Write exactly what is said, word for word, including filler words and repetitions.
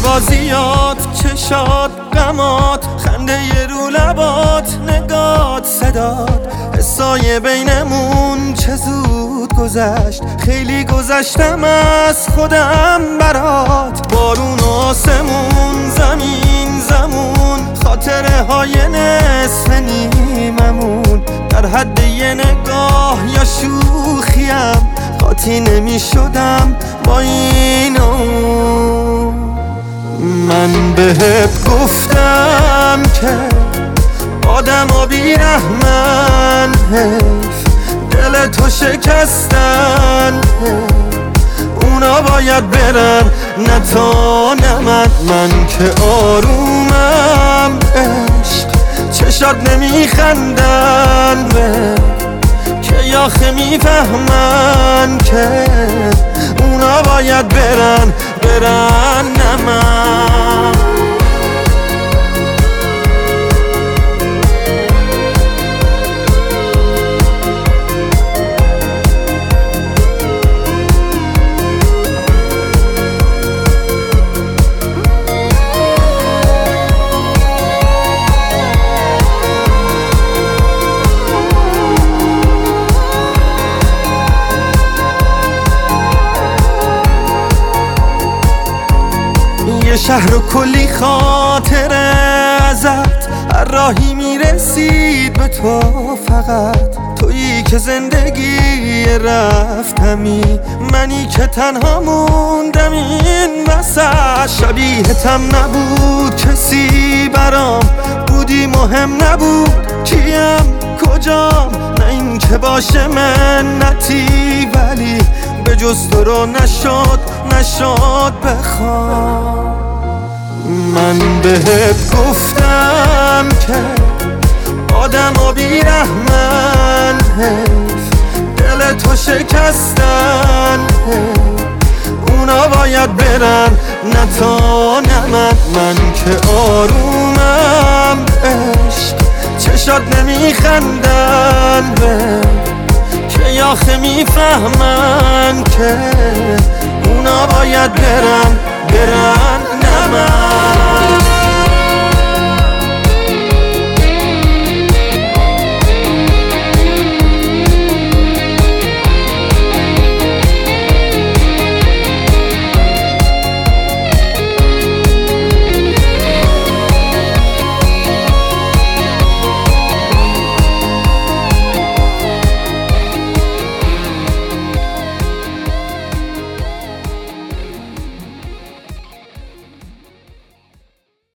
بازیات، چشات، غمات، خنده ی رو لبات، نگات، صدات، حسای بینمون چه زود گذشت. خیلی گذشتم از خودم برات. بارون و آسمون، زمین زمون، خاطره های نصف نیممون، در حد یه نگاه یا شوخیم قاطی نمی شدم با این اون. من بهت گفتم که آدم ها بیرحمن، حیف دل تو شکستن، اونا باید برن نه تو نه من. من که آرومم عشق، چشات نمیخندن به که آخه میفهمن که اونا باید برن برن نه من. یه شهر و کلی خاطره ازت، هر راهی میرسید به تو، فقط تویی که زندگی رفتمی، منی که تنها موندم این وسط. شبیهتم نبود کسی برام، بودی مهم نبود کیم کجام، نه این که باشه منتی، ولی به جز تو رو نشد نشد بخوام. من بهت گفتم که آدم ها بیرحمن، حیف دل تو شکستن، اونا باید برن نه تو نه من. من که آرومم عشق، چشات نمیخندن به که آخه میفهمن که اونا باید برن برن